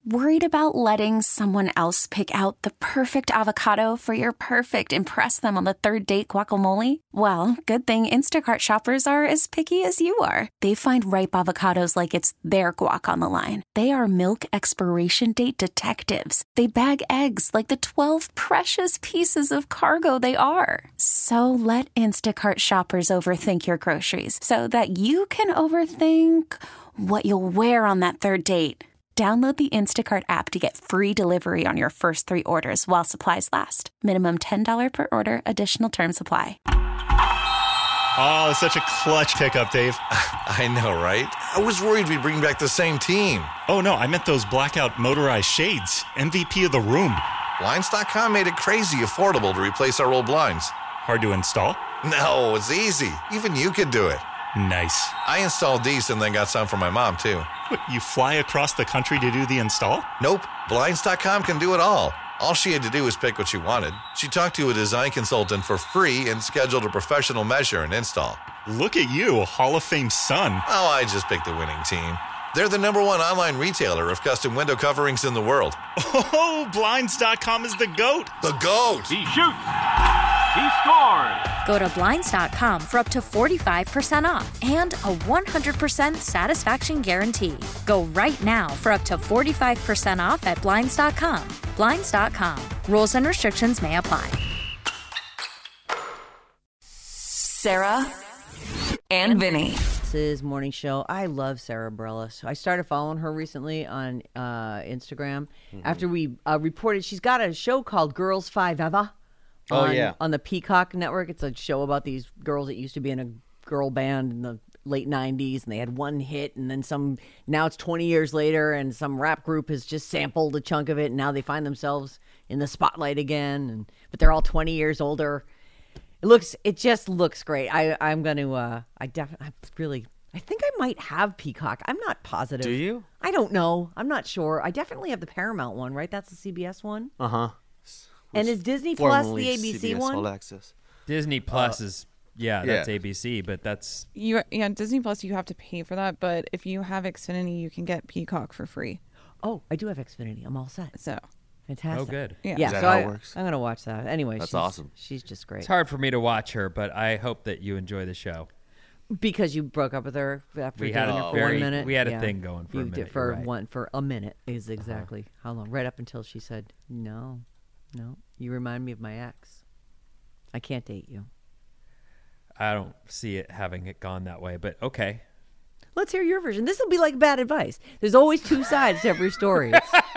Worried about letting someone else pick out the perfect avocado for your perfect impress them on the third date guacamole? Well, good thing Instacart shoppers are as picky as you are. They find ripe avocados like it's their guac on the line. They are milk expiration date detectives. They bag eggs like the 12 precious pieces of cargo they are. So let Instacart shoppers overthink your groceries so that you can overthink what you'll wear on that third date. Download the Instacart app to get free delivery on your first 3 orders while supplies last. Minimum $10 per order. Additional terms apply. Oh, it's such a clutch pickup, Dave. I know, right? I was worried we'd bring back the same team. Oh, no, I meant those blackout motorized shades. MVP of the room. Blinds.com made it crazy affordable to replace our old blinds. Hard to install? No, it's easy. Even you could do it. Nice. I installed these and then got some for my mom, too. What, you fly across the country to do the install? Nope. Blinds.com can do it all. All she had to do was pick what she wanted. She talked to a design consultant for free and scheduled a professional measure and install. Look at you, a Hall of Fame son. Oh, I just picked the winning team. They're the #1 online retailer of custom window coverings in the world. Oh, Blinds.com is the GOAT. The GOAT! He shoots. He scores. Go to Blinds.com for up to 45% off and a 100% satisfaction guarantee. Go right now for up to 45% off at Blinds.com. Blinds.com. Rules and restrictions may apply. Sarah and Vinny. This is Morning Show. I love Sarah Bareilles. I started following her recently on Instagram after we reported she's got a show called Girls Five Eva. On the Peacock Network. It's a show about these girls that used to be in a girl band in the late 90s, and they had one hit, and then now it's 20 years later, and some rap group has just sampled a chunk of it, and now they find themselves in the spotlight again, but they're all 20 years older. It just looks great. I think I might have Peacock. I'm not positive. Do you? I don't know. I'm not sure. I definitely have the Paramount one, right? That's the CBS one? Uh-huh. And is Disney Plus the ABC CBS one? All Access. Disney Plus is, that's ABC, but that's... Disney Plus, you have to pay for that, but if you have Xfinity, you can get Peacock for free. Oh, I do have Xfinity. I'm all set. So... Fantastic. Oh, good. Yeah, Is that so how it works? I'm going to watch that. Anyway, That's awesome. She's just great. It's hard for me to watch her, but I hope that you enjoy the show. Because you broke up with her after We had dating a her for 1 minute? we had a thing going for a minute. For a minute is exactly how long. Right up until she said, no, you remind me of my ex. I can't date you. I don't see it having it gone that way, but okay. Let's hear your version. This will be like bad advice. There's always 2 sides to every story.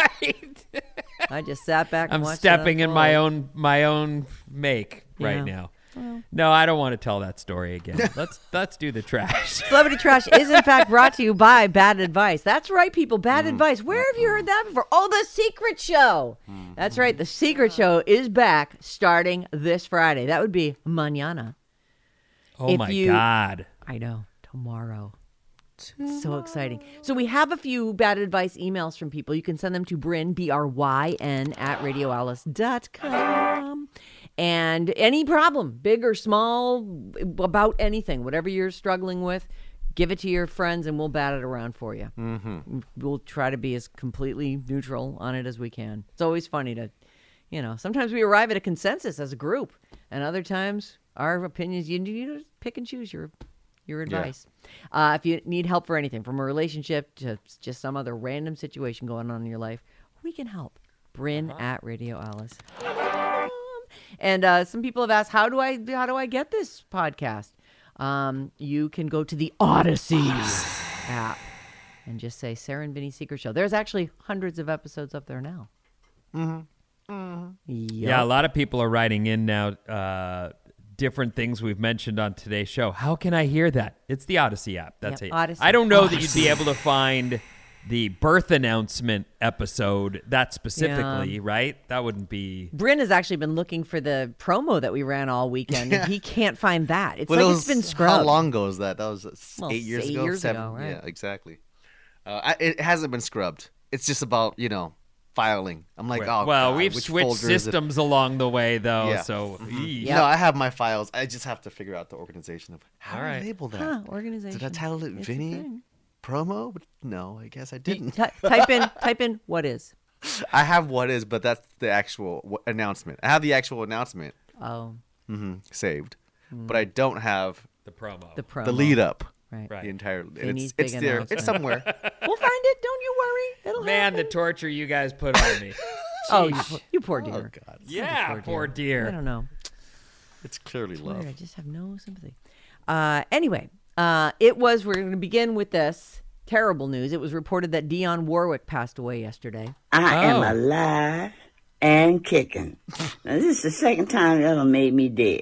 I just sat back and I'm watched stepping it in my own make right now. Well. No, I don't want to tell that story again. Let's do the trash. Celebrity Trash is in fact brought to you by Bad Advice. That's right, people. Bad Advice. Where have you heard that before? Oh, The Secret Show. That's right. The Secret Show is back starting this Friday. That would be mañana. Oh, God. I know. Tomorrow. So exciting. So we have a few bad advice emails from people. You can send them to Bryn, BRYN, at radioalice.com. And any problem, big or small, about anything, whatever you're struggling with, give it to your friends and we'll bat it around for you. Mm-hmm. We'll try to be as completely neutral on it as we can. It's always funny to, sometimes we arrive at a consensus as a group, and other times our opinions, you need to pick and choose your advice. Yeah. If you need help for anything, from a relationship to just some other random situation going on in your life, we can help. Bryn at Radio Alice. And some people have asked, how do I get this podcast? You can go to the Odyssey app and just say Sarah and Vinny Secret Show. There's actually hundreds of episodes up there now. Mm-hmm. Mm-hmm. Yep. Yeah, a lot of people are writing in now. Different things we've mentioned on today's show. How can I hear that? It's the Odyssey app. That's it. Odyssey. I don't know that you'd be able to find the birth announcement episode that specifically, right? That wouldn't be... Bryn has actually been looking for the promo that we ran all weekend, and he can't find that. It's been scrubbed. How long ago is that? That was 8 years ago? 8 years ago, right? Yeah, exactly. It hasn't been scrubbed. It's just about, filing. I'm like, right. We've switched systems along the way, though. Yeah. So, No, I have my files. I just have to figure out the organization of how do I label that. Organization. Did I title it Vinny? promo? No, I guess I didn't. Type in what is. I have what is, but that's the actual announcement. I have the actual announcement. Oh. Saved, but I don't have The promo. the lead up. Right. The entire. Vinny's It's big there. announcement. It's somewhere. We'll find it. Don't you worry. It'll Man, happen. the torture you guys put on me. Oh, you poor dear. Oh God. Yeah, poor dear. I don't know. It's clearly It's weird. love. I just have no sympathy. Anyway, we're going to begin with this terrible news. It was reported that Dionne Warwick passed away yesterday. I am alive and kicking. Now, this is the second time y'all done made me dead.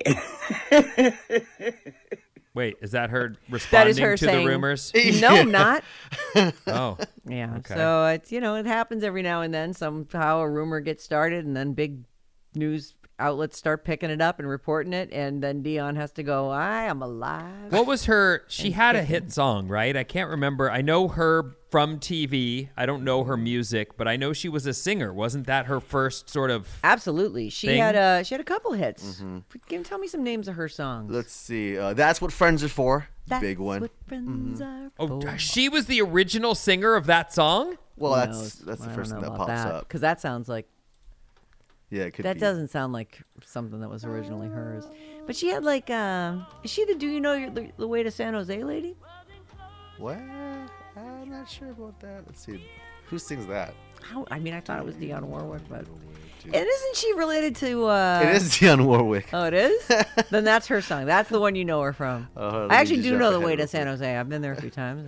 Wait, is that her responding her to saying, the rumors? No, not. Oh. Yeah. Okay. So it's it happens every now and then. Somehow a rumor gets started, and then big news outlets start picking it up and reporting it, and then Dionne has to go, I am alive. What was her? She had a hit song, right? I can't remember. I know her from TV. I don't know her music, but I know she was a singer. Wasn't that her first sort of? Absolutely. She thing? had a couple hits. Tell me some names of her songs. Let's see. That's what friends are for. That's Big one. what friends are Oh, for. she was the original singer of that song? Well, Who that's knows? the I first don't thing know that about pops up. because that sounds like Yeah, it could that be. doesn't sound like something that was originally hers. But she had like is she the Do You Know the Way to San Jose lady? Well, I'm not sure about that. Let's see. Who sings that? I thought it was Dionne Warwick, but and isn't she related to? It is Dionne Warwick. Oh, it is. Then that's her song. That's the one you know her from. Let I me actually just do jump know The ahead Way real to San quick. Jose. I've been there a few times.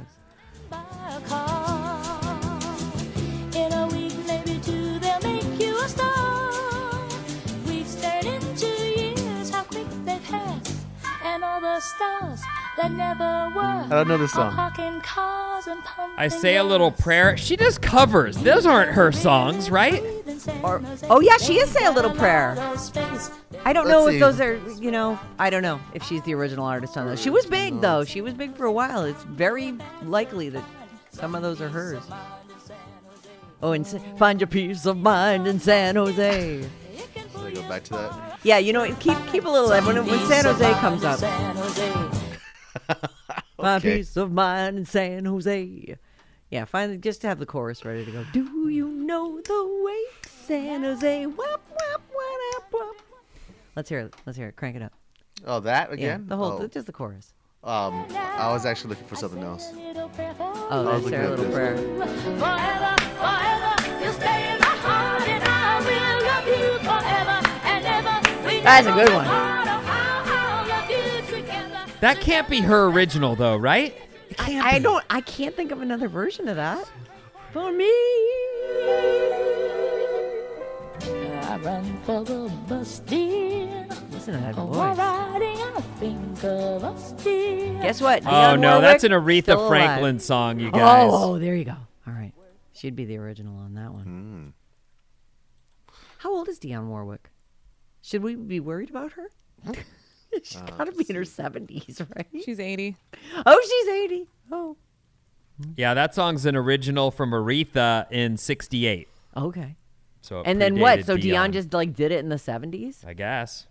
In a week, maybe two, they'll make you a star. We've stared into years, how quick they pass, and all the stars that never were. I don't know this song. Parking cars and pumping I Say a Little Prayer. She does covers. Those aren't her songs, right? Oh yeah, she is Say a Little Prayer. I don't know Let's if see. those are, I don't know if she's the original artist on those. She was big though. She was big for a while. It's very likely that some of those are hers. Oh, and Find Your Peace of Mind in San Jose. Should I go back to that? Yeah, keep a little when San Jose comes up. My Okay. peace of mind in San Jose. Yeah, finally, just to have the chorus ready to go. Do you know the way to San Jose? Wap, wap, wap, wap. Let's hear it. Let's hear it. Crank it up. Oh, that Yeah, again? the whole, just the chorus. I was actually looking for something else. Oh, that's looking Sarah at Little this. Prayer. Forever, forever, you'll stay in my heart, and I will love you forever and ever. We That's a never good get one. tired of how I'll love you together. That can't be her original, though, right? I can't think of another version of that. For me. I run for the bus, dear. Listen to that Oh, voice. riding, I think of us, dear. Guess what? Oh, Dionne no, Warwick, that's an Aretha still alive. Franklin song, you guys. Oh, there you go. All right. She'd be the original on that one. How old is Dionne Warwick? Should we be worried about her? She's got to be in her 70s, right? She's 80. Oh, she's 80. Oh. Yeah, that song's an original from Aretha in 68. Okay. So it And then what? predated So Dionne Dionne. just did it in the 70s? I guess.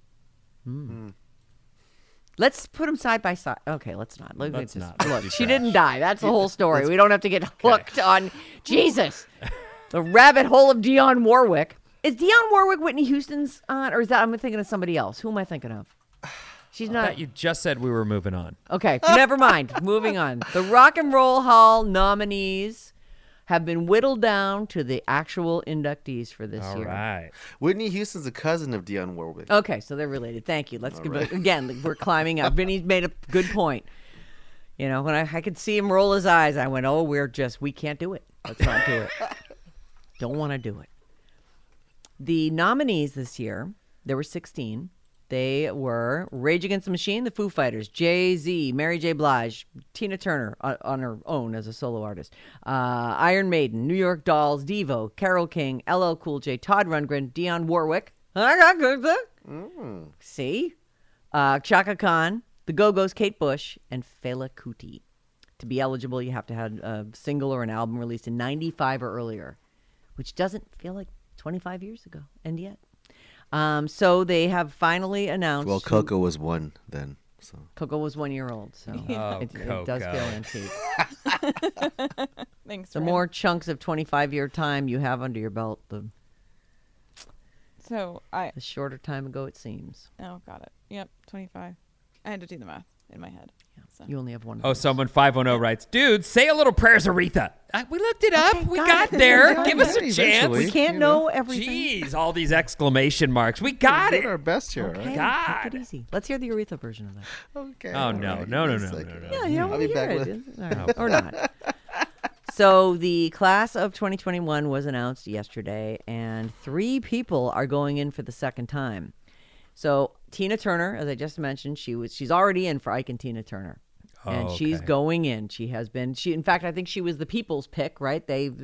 Let's put them side by side. Okay, let's not. Look, Let's just, not. Let's look, do she trash. didn't die. That's the whole story. We don't have to get hooked on Jesus. The rabbit hole of Dionne Warwick. Is Dionne Warwick Whitney Houston's aunt, or is that I'm thinking of somebody else? Who am I thinking of? She's I not. thought you just said we were moving on. Okay, never mind. Moving on. The Rock and Roll Hall nominees have been whittled down to the actual inductees for this All year. right. Whitney Houston's a cousin of Dionne Warwick. Okay, so they're related. Thank you. Let's give again. We're climbing up. Vinny's made a good point. When I could see him roll his eyes, I went, "Oh, we can't do it. Let's not do it. Don't want to do it." The nominees this year, there were 16. They were Rage Against the Machine, the Foo Fighters, Jay-Z, Mary J. Blige, Tina Turner on her own as a solo artist, Iron Maiden, New York Dolls, Devo, Carole King, LL Cool J, Todd Rundgren, Dionne Warwick. I got good. See? Chaka Khan, The Go-Go's, Kate Bush, and Fela Kuti. To be eligible, you have to have a single or an album released in 95 or earlier, which doesn't feel like 25 years ago, and yet. So they have finally announced. Well, Coco was one then. So Coco was 1 year old, so Oh, it does Coco. feel antique. Thanks. The Ren. more chunks of 25-year time you have under your belt, the So shorter time ago it seems. Oh, got it. Yep, 25. I had to do the math in my head. So. You only have one. Oh, someone 510 writes, dude, say a little prayers, Aretha. We looked it up. We got it. there. Got Give us a it. chance. Eventually. We can't know everything. Jeez, all these exclamation marks. We got We're doing it. our best here. Okay, Right? take it easy. Let's hear the Aretha version of that. Okay. Oh, all no, right. no, no, Give me a no, second. no, Yeah, you don't I'll want be to back hear with. it. All right. Or not. So the class of 2021 was announced yesterday, and 3 people are going in for the second time. So Tina Turner, as I just mentioned, she's already in for Ike and Tina Turner. And she's going in. She has been. In fact, I think she was the people's pick, right?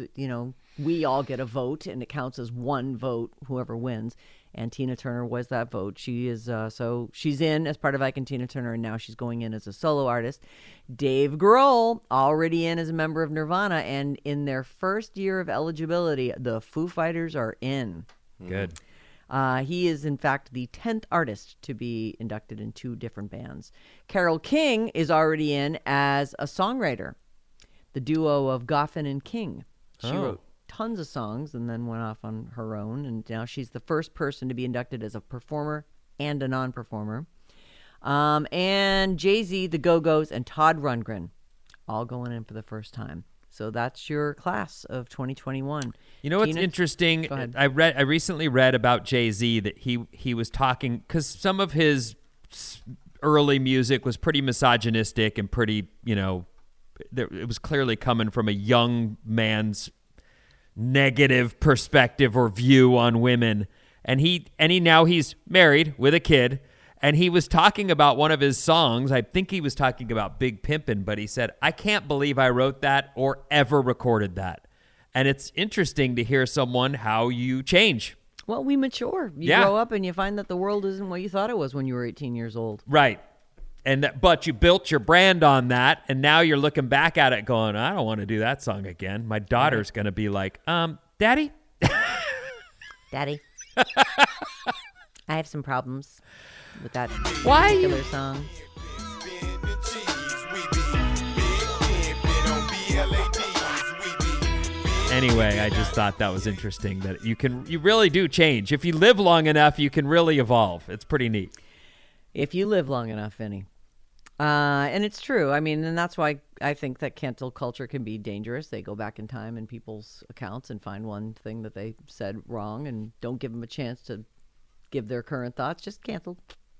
We all get a vote, and it counts as one vote, whoever wins. And Tina Turner was that vote. She is so she's in as part of Ike and Tina Turner, and now she's going in as a solo artist. Dave Grohl already in as a member of Nirvana, and in their first year of eligibility, the Foo Fighters are in. Good. He is, in fact, the 10th artist to be inducted in 2 different bands. Carole King is already in as a songwriter, the duo of Goffin and King. She wrote tons of songs and then went off on her own, and now she's the first person to be inducted as a performer and a non-performer. And Jay-Z, the Go-Go's, and Todd Rundgren all going in for the first time. So that's your class of 2021. You know what's Tina? interesting? Go ahead. I recently read about Jay-Z that he was talking, because some of his early music was pretty misogynistic and pretty, it was clearly coming from a young man's negative perspective or view on women. And now he's married with a kid. And he was talking about one of his songs. I think he was talking about Big Pimpin', but he said, I can't believe I wrote that or ever recorded that. And it's interesting to hear how you change. Well, we mature. You grow up and you find that the world isn't what you thought it was when you were 18 years old. Right. But you built your brand on that, and now you're looking back at it going, I don't want to do that song again. My daughter's going to be like, Daddy? Daddy. I have some problems with that Why particular song. Anyway, I just thought that was interesting that you really do change. If you live long enough, you can really evolve. It's pretty neat. If you live long enough, Vinny. And it's true. I mean, and that's why I think that cancel culture can be dangerous. They go back in time in people's accounts and find one thing that they said wrong and don't give them a chance to give their current thoughts. Just cancel.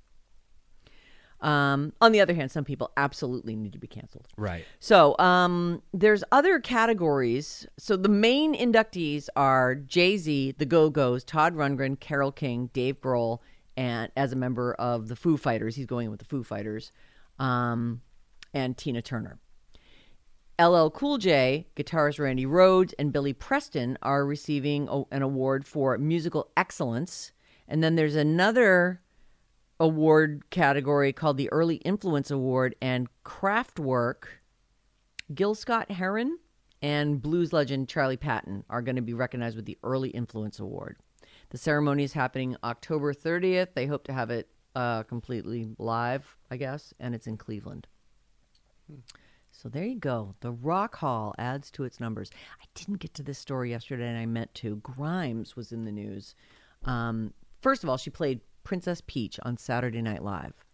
On the other hand, some people absolutely need to be canceled. Right. So there's other categories. So the main inductees are Jay-Z, the Go-Go's, Todd Rundgren, Carole King, Dave Grohl, and as a member of the Foo Fighters, he's going with the Foo Fighters, and Tina Turner. LL Cool J, guitarist Randy Rhoads, and Billy Preston are receiving an award for musical excellence. And then there's another award category called the Early Influence Award, and Kraftwerk, Gil Scott-Heron, and blues legend Charlie Patton are going to be recognized with the Early Influence Award. The ceremony is happening October 30th. They hope to have it completely live, I guess, and it's in Cleveland. So there you go. The Rock Hall adds to its numbers. I didn't get to this story yesterday, and I meant to. Grimes was in the news. First of all, she played Princess Peach on Saturday Night Live.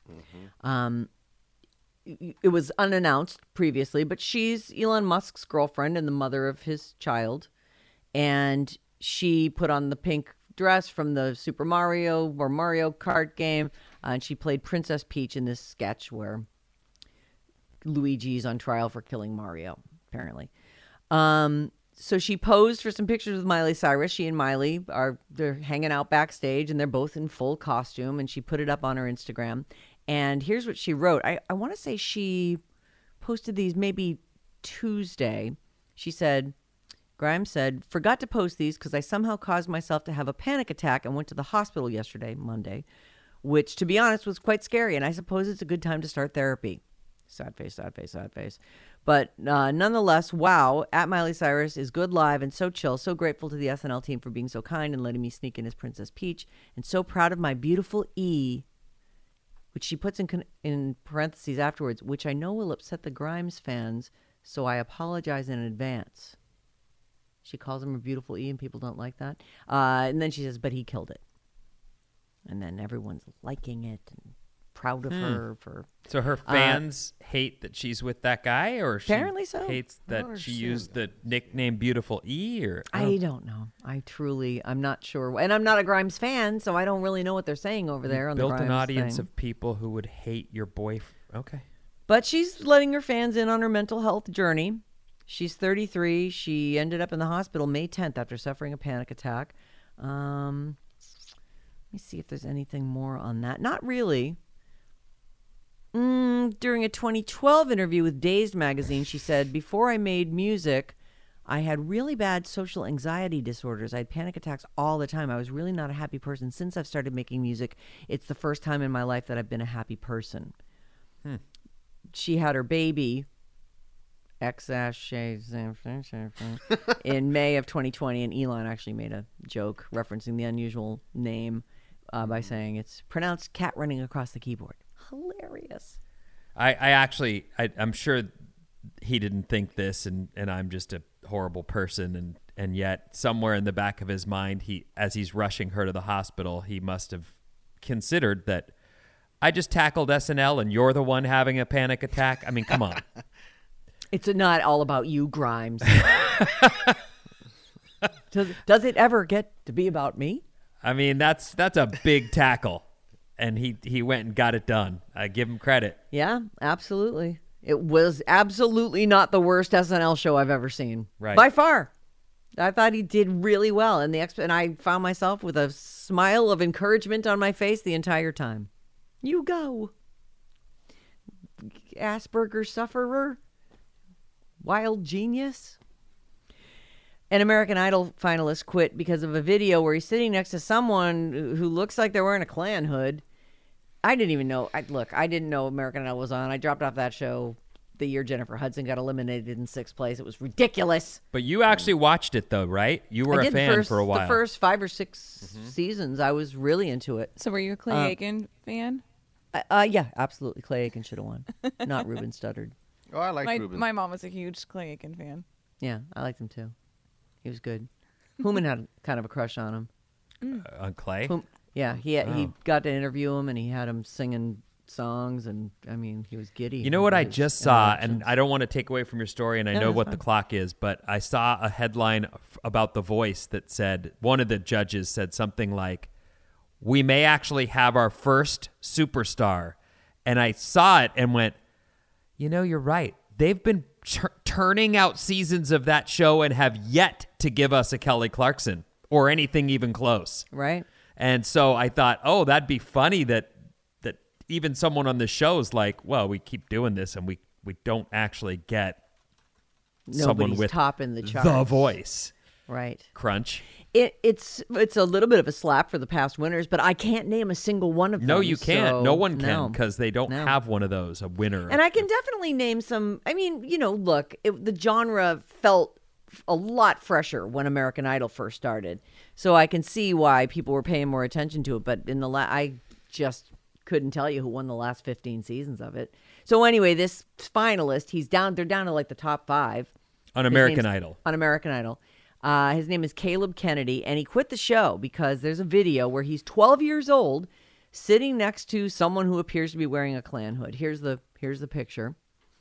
It was unannounced previously, but she's Elon Musk's girlfriend and the mother of his child. And she put on the pink dress from the Super Mario or Mario Kart game, and she played Princess Peach in this sketch where Luigi's on trial for killing Mario, apparently. So she posed for some pictures with Miley Cyrus. She and Miley they're hanging out backstage, and they're both in full costume, and she put it up on her Instagram. And here's what she wrote. I want to say she posted these maybe Tuesday. She said, Grimes said, forgot to post these because I somehow caused myself to have a panic attack and went to the hospital yesterday, Monday, which, to be honest, was quite scary. And I suppose it's a good time to start therapy. Sad face, sad face, sad face. But nonetheless, wow, at Miley Cyrus is good live and so chill. So grateful to the SNL team for being so kind and letting me sneak in as Princess Peach. And so proud of my beautiful E which she puts in parentheses afterwards, which I know will upset the Grimes fans, so I apologize in advance. She calls him a beautiful E, and people don't like that. And then she says, but he killed it. And then everyone's liking it and proud of her for. So her fans hate that she's with that guy, or she apparently so. hates that she used the nickname Beautiful E, or I don't know. I'm not sure, and I'm not a Grimes fan, so I don't really know what they're saying over there on the built Grimes an audience thing. of people who would hate your boyfriend. Okay, but she's letting her fans in on her mental health journey. She's 33. She ended up in the hospital May 10th after suffering a panic attack. Let me see if there's anything more on that. Not really. During a 2012 interview with Dazed magazine, she said, before I made music, I had really bad social anxiety disorders. I had panic attacks all the time. I was really not a happy person. Since I've started making music, it's the first time in my life that I've been a happy person. She had her baby, in May of 2020, and Elon actually made a joke referencing the unusual name by saying it's pronounced cat running across the keyboard. Hilarious. I'm sure he didn't think this, and I'm just a horrible person, and yet somewhere in the back of his mind, as he's rushing her to the hospital, he must have considered that I just tackled SNL and you're the one having a panic attack. I mean, come on. It's not all about you, Grimes. Does it ever get to be about me? I mean, that's a big tackle. And he went and got it done. I give him credit. Yeah, absolutely. It was absolutely not the worst SNL show I've ever seen. Right. By far. I thought he did really well. And I found myself with a smile of encouragement on my face the entire time. You go. Asperger's sufferer. Wild genius. An American Idol finalist quit because of a video where he's sitting next to someone who looks like they're wearing a Klan hood. I didn't even know. I didn't know American Idol was on. I dropped off that show the year Jennifer Hudson got eliminated in 6th place. It was ridiculous. But you actually watched it, though, right? You were a fan for a while. The first 5 or 6 seasons, I was really into it. So were you a Clay Aiken fan? Yeah, absolutely. Clay Aiken should have won, not Ruben Studdard. Oh, I like Ruben. My mom was a huge Clay Aiken fan. Yeah, I liked him too. He was good. Hooman had kind of a crush on him. On Clay? Yeah, he got to interview him, and he had him singing songs, and I mean, he was giddy. You know what I just saw, and I don't want to take away from your story, and I know what fine. the clock is, but I saw a headline about The Voice that said, one of the judges said something like, we may actually have our first superstar. And I saw it and went, you know, you're right. They've been turning out seasons of that show and have yet to give us a Kelly Clarkson or anything even close. Right. And so I thought, oh, that'd be funny that even someone on the show's like, well, we keep doing this and we don't actually get someone with topping the charts. The Voice. Right. Crunch. It's a little bit of a slap for the past winners, but I can't name a single one of them. No, you can't. So, no one can because they don't have one of those, a winner. And I can definitely name some. I mean, you know, look, the genre felt a lot fresher when American Idol first started, so I can see why people were paying more attention to it. But in I just couldn't tell you who won the last 15 seasons of it. So anyway, this finalist, they're down to like the top 5 on American Idol. On American Idol. His name is Caleb Kennedy, and he quit the show because there's a video where he's 12 years old sitting next to someone who appears to be wearing a Klan hood. Here's the picture.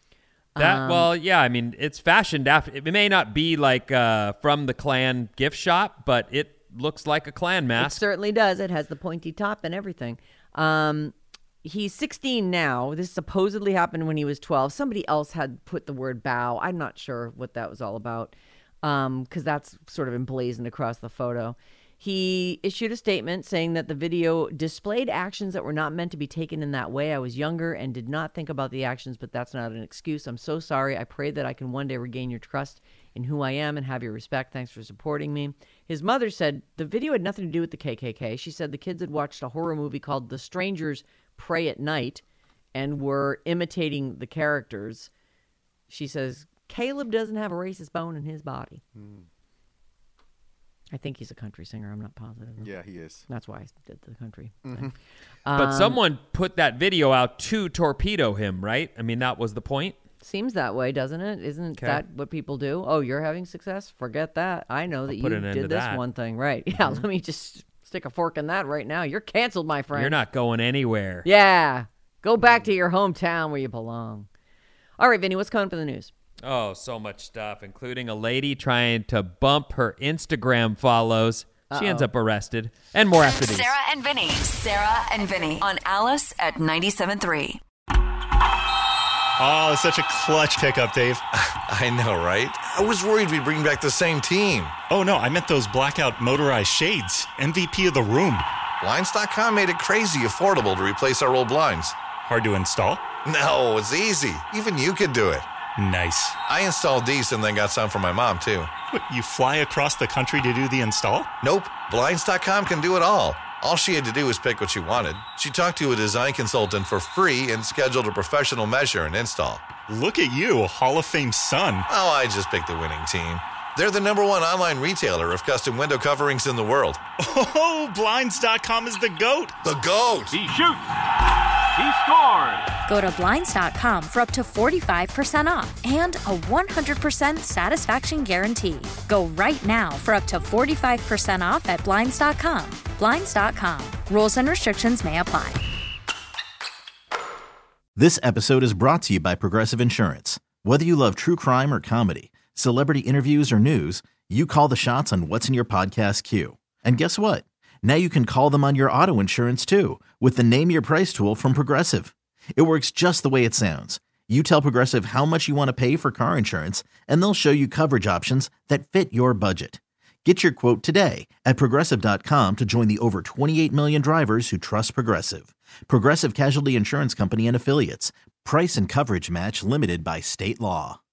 Well, yeah, I mean, it's fashioned after. It may not be like from the Klan gift shop, but it looks like a Klan mask. It certainly does. It has the pointy top and everything. He's 16 now. This supposedly happened when he was 12. Somebody else had put the word bow. I'm not sure what that was all about. Because that's sort of emblazoned across the photo. He issued a statement saying that the video displayed actions that were not meant to be taken in that way. I was younger and did not think about the actions, but that's not an excuse. I'm so sorry. I pray that I can one day regain your trust in who I am and have your respect. Thanks for supporting me. His mother said the video had nothing to do with the KKK. She said the kids had watched a horror movie called The Strangers Pray at Night and were imitating the characters. She says, Caleb doesn't have a racist bone in his body. I think he's a country singer. I'm not positive. Yeah, he is. That's why I did the country Mhm. thing. But someone put that video out to torpedo him, right? I mean, that was the point. Seems that way, doesn't it? Isn't Okay. that what people do? Oh, you're having success? Forget that. I know that you put an end to did this that. one thing. Right. Yeah, let me just stick a fork in that right now. You're canceled, my friend. You're not going anywhere. Yeah. Go back to your hometown where you belong. All right, Vinny, what's coming up in the news? Oh, so much stuff, including a lady trying to bump her Instagram follows. She ends up arrested. And more after these. Sarah and Vinny. Sarah and Vinny on Alice at 97.3. Oh, such a clutch pickup, Dave. I know, right? I was worried we'd bring back the same team. Oh, no, I meant those blackout motorized shades. MVP of the room. Blinds.com made it crazy affordable to replace our old blinds. Hard to install? No, it's easy. Even you could do it. Nice. I installed these and then got some for my mom, too. What, you fly across the country to do the install? Nope. Blinds.com can do it all. All she had to do was pick what she wanted. She talked to a design consultant for free and scheduled a professional measure and install. Look at you, Hall of Fame son. Oh, I just picked the winning team. They're the #1 online retailer of custom window coverings in the world. Oh, Blinds.com is the GOAT. The GOAT! He shoots. He scores. Go to Blinds.com for up to 45% off and a 100% satisfaction guarantee. Go right now for up to 45% off at Blinds.com. Blinds.com. Rules and restrictions may apply. This episode is brought to you by Progressive Insurance. Whether you love true crime or comedy, celebrity interviews or news, you call the shots on what's in your podcast queue. And guess what? Now you can call them on your auto insurance too with the Name Your Price tool from Progressive. It works just the way it sounds. You tell Progressive how much you want to pay for car insurance, and they'll show you coverage options that fit your budget. Get your quote today at Progressive.com to join the over 28 million drivers who trust Progressive. Progressive Casualty Insurance Company and Affiliates. Price and coverage match limited by state law.